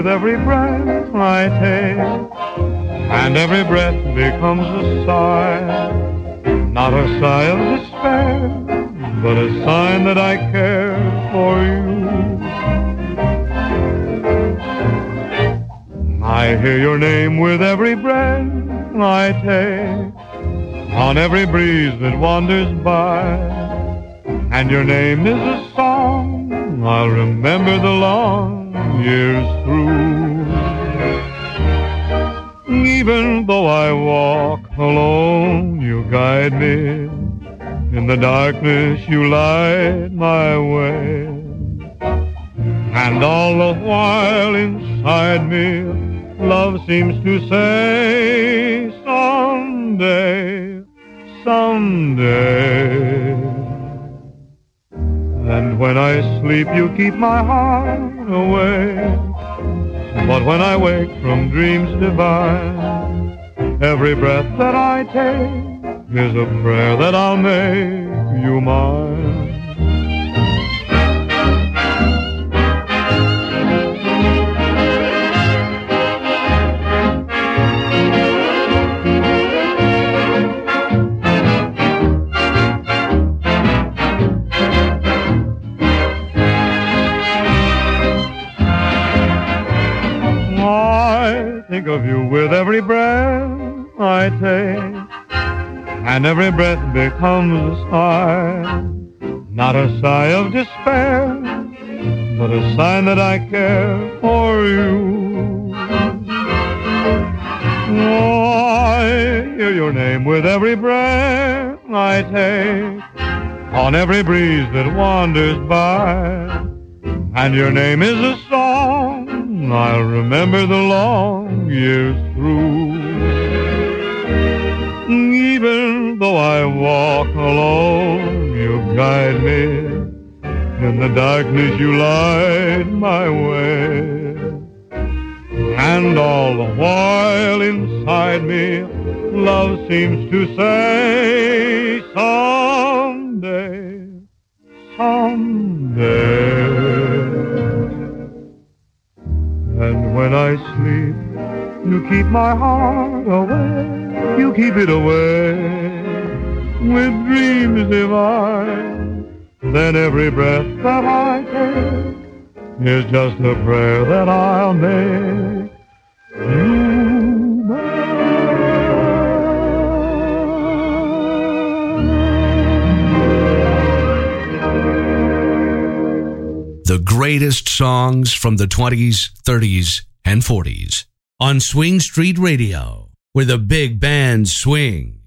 with every breath I take, and every breath becomes a sigh. Not a sigh of despair, but a sign that I care for you. I hear your name with every breath I take, on every breeze that wanders by, and your name is a song I'll remember the long years through. Even though I walk alone, you guide me. In the darkness you light my way. And all the while inside me, love seems to say, someday, someday. And when I sleep, you keep my heart away. But when I wake from dreams divine, every breath that I take is a prayer that I'll make you mine. Think of you with every breath I take, and every breath becomes a sigh. Not a sigh of despair, but a sign that I care for you. Oh, I hear your name with every breath I take, on every breeze that wanders by, and your name is a song I'll remember the long years through. Even though I walk alone, you guide me. In the darkness you light my way. And all the while inside me, love seems to say, someday, someday. And when I sleep, you keep my heart away. You keep it away with dreams divine. Then every breath that I take is just a prayer that I'll make you mine. The greatest songs from the 20s, 30s, and 40s on Swing Street Radio, where the big bands swing.